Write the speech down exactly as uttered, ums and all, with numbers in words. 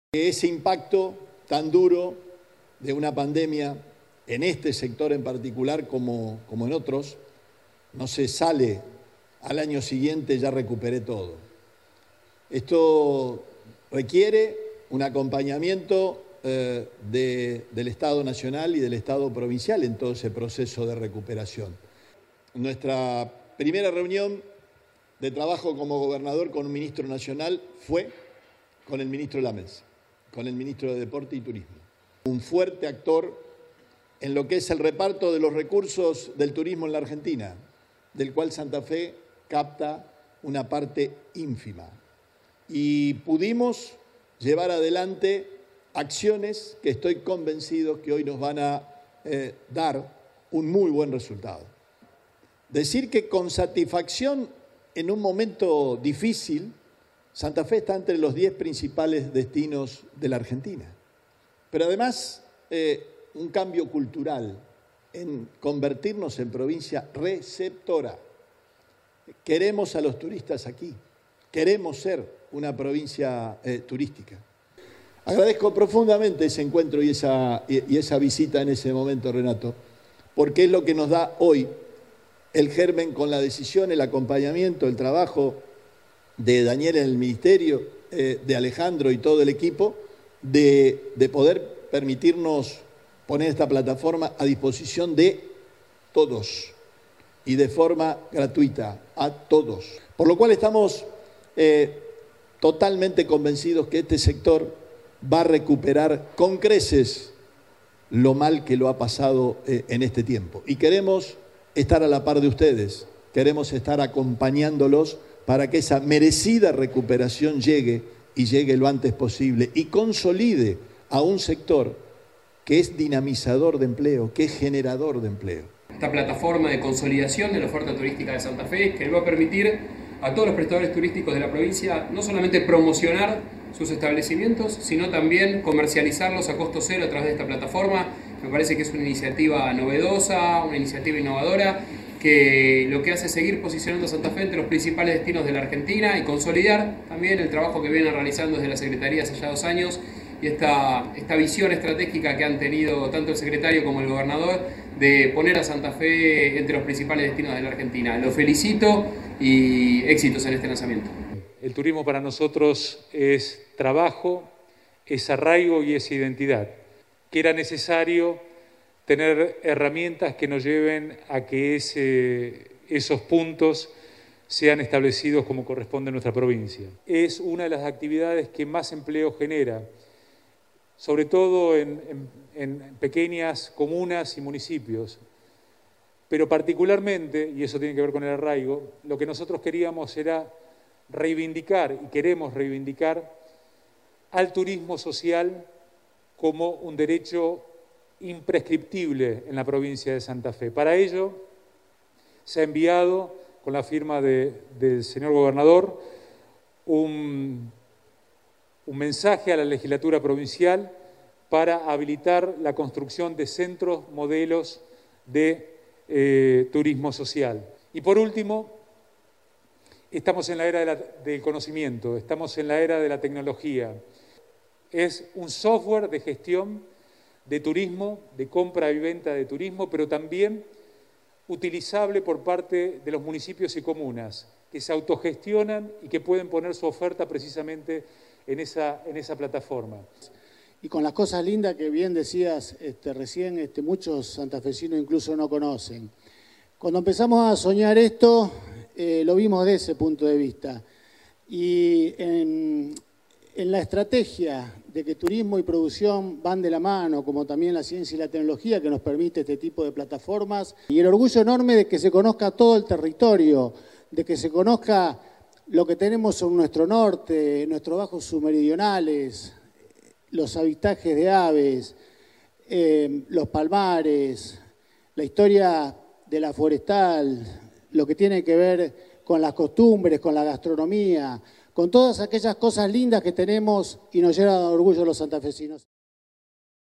Ese impacto tan duro de una pandemia en este sector en particular como, como en otros, no se sale al año siguiente ya recuperé todo. Esto requiere un acompañamiento eh, de, del Estado Nacional y del Estado Provincial en todo ese proceso de recuperación. Nuestra primera reunión de trabajo como gobernador con un ministro nacional fue con el ministro Lames, con el ministro de Deporte y Turismo. Un fuerte actor en lo que es el reparto de los recursos del turismo en la Argentina, del cual Santa Fe capta una parte ínfima. Y pudimos llevar adelante acciones que estoy convencido que hoy nos van a eh, dar un muy buen resultado. Decir que con satisfacción en un momento difícil, Santa Fe está entre los diez principales destinos de la Argentina. Pero además, eh, un cambio cultural en convertirnos en provincia receptora. Queremos a los turistas aquí, queremos ser una provincia eh, turística. Agradezco profundamente ese encuentro y esa, y, y esa visita en ese momento, Renato, porque es lo que nos da hoy el germen con la decisión, el acompañamiento, el trabajo de Daniel en el Ministerio, eh, de Alejandro y todo el equipo, de, de poder permitirnos poner esta plataforma a disposición de todos y de forma gratuita a todos. Por lo cual estamos eh, totalmente convencidos que este sector va a recuperar con creces lo mal que lo ha pasado eh, en este tiempo. Y queremos estar a la par de ustedes, queremos estar acompañándolos para que esa merecida recuperación llegue y llegue lo antes posible y consolide a un sector que es dinamizador de empleo, que es generador de empleo. Esta plataforma de consolidación de la oferta turística de Santa Fe que le va a permitir a todos los prestadores turísticos de la provincia no solamente promocionar sus establecimientos, sino también comercializarlos a costo cero a través de esta plataforma. Me parece que es una iniciativa novedosa, una iniciativa innovadora, que lo que hace es seguir posicionando a Santa Fe entre los principales destinos de la Argentina y consolidar también el trabajo que vienen realizando desde la Secretaría hace ya dos años y esta, esta visión estratégica que han tenido tanto el secretario como el gobernador de poner a Santa Fe entre los principales destinos de la Argentina. Los felicito y éxitos en este lanzamiento. El turismo para nosotros es trabajo, es arraigo y es identidad, que era necesario tener herramientas que nos lleven a que ese, esos puntos sean establecidos como corresponde en nuestra provincia. Es una de las actividades que más empleo genera, sobre todo en, en, en pequeñas comunas y municipios. Pero particularmente, y eso tiene que ver con el arraigo, lo que nosotros queríamos era reivindicar, y queremos reivindicar, al turismo social como un derecho imprescriptible en la provincia de Santa Fe. Para ello se ha enviado, con la firma de, del señor gobernador, un, un mensaje a la legislatura provincial para habilitar la construcción de centros, modelos de eh, turismo social. Y por último, estamos en la era de la, del conocimiento, estamos en la era de la tecnología. Es un software de gestión de turismo, de compra y venta de turismo, pero también utilizable por parte de los municipios y comunas, que se autogestionan y que pueden poner su oferta precisamente en esa, en esa plataforma. Y con las cosas lindas que bien decías este, recién, este, muchos santafesinos incluso no conocen. Cuando empezamos a soñar esto, eh, lo vimos de ese punto de vista. Y en, en la estrategia de que turismo y producción van de la mano, como también la ciencia y la tecnología que nos permite este tipo de plataformas, y el orgullo enorme de que se conozca todo el territorio, de que se conozca lo que tenemos en nuestro norte, nuestros bajos submeridionales, los avistajes de aves, eh, los palmares, la historia de la forestal, lo que tiene que ver con las costumbres, con la gastronomía, con todas aquellas cosas lindas que tenemos y nos llenan de orgullo los santafesinos.